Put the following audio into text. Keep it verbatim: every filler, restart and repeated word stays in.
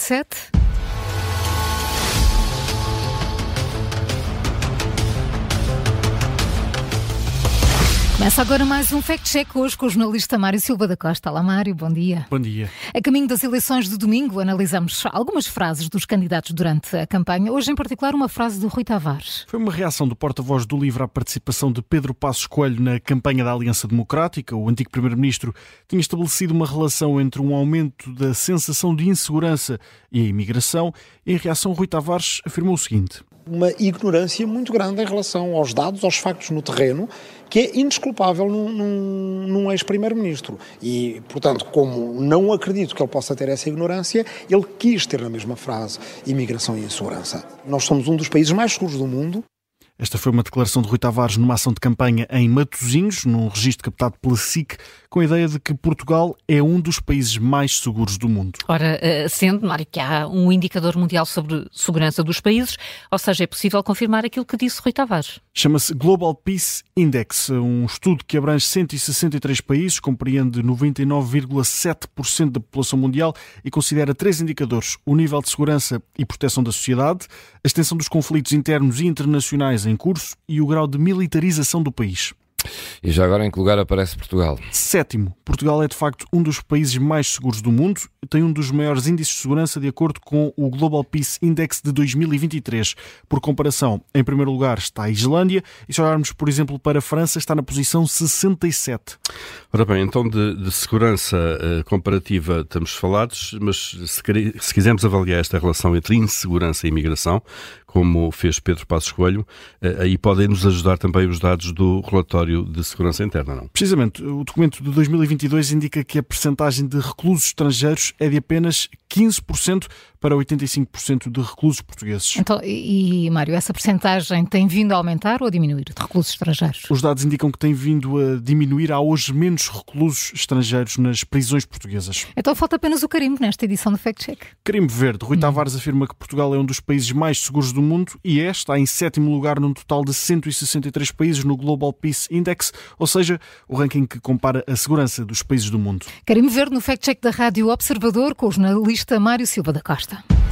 sete. Começa agora mais um Fact Check, hoje com o jornalista Mário Silva da Costa. Olá Mário, bom dia. Bom dia. A caminho das eleições de domingo, analisamos algumas frases dos candidatos durante a campanha. Hoje, em particular, uma frase do Rui Tavares. Foi uma reação do porta-voz do LIVRE à participação de Pedro Passos Coelho na campanha da Aliança Democrática. O antigo primeiro-ministro tinha estabelecido uma relação entre um aumento da sensação de insegurança e a imigração. Em reação, Rui Tavares afirmou o seguinte: uma ignorância muito grande em relação aos dados, aos factos no terreno, que é indesculpável num, num, num ex-primeiro-ministro. E, portanto, como não acredito que ele possa ter essa ignorância, ele quis ter na mesma frase imigração e insegurança. Nós somos um dos países mais seguros do mundo. Esta foi uma declaração de Rui Tavares numa ação de campanha em Matosinhos, num registro captado pela S I C, com a ideia de que Portugal é um dos países mais seguros do mundo. Ora, sendo, Mário, que há um indicador mundial sobre segurança dos países, ou seja, é possível confirmar aquilo que disse Rui Tavares. Chama-se Global Peace Index, um estudo que abrange cento e sessenta e três países, compreende noventa e nove vírgula sete por cento da população mundial e considera três indicadores: o nível de segurança e proteção da sociedade, a extensão dos conflitos internos e internacionais em curso e o grau de militarização do país. E já agora em que lugar aparece Portugal? Sétimo. Portugal é de facto um dos países mais seguros do mundo, tem um dos maiores índices de segurança de acordo com o Global Peace Index de dois mil e vinte e três. Por comparação, em primeiro lugar está a Islândia e se olharmos, por exemplo, para a França, está na posição sessenta e sete. Ora bem, então de, de segurança uh, comparativa estamos falados, mas se, se quisermos avaliar esta relação entre insegurança e imigração, como fez Pedro Passos Coelho, uh, aí podem nos ajudar também os dados do relatório de segurança interna, não? Precisamente, o documento de dois mil e vinte e dois indica que a percentagem de reclusos estrangeiros é de apenas quinze por cento para oitenta e cinco por cento de reclusos portugueses. Então, e, Mário, essa percentagem tem vindo a aumentar ou a diminuir de reclusos estrangeiros? Os dados indicam que tem vindo a diminuir. Há hoje menos reclusos estrangeiros nas prisões portuguesas. Então falta apenas o carimbo nesta edição do Fact Check. Carimbo verde. Rui hum. Tavares afirma que Portugal é um dos países mais seguros do mundo e é, está em sétimo lugar num total de cento e sessenta e três países no Global Peace Index, ou seja, o ranking que compara a segurança dos países do mundo. Carimbo verde no Fact Check da Rádio Observador com o jornalista Mário Silva da Costa.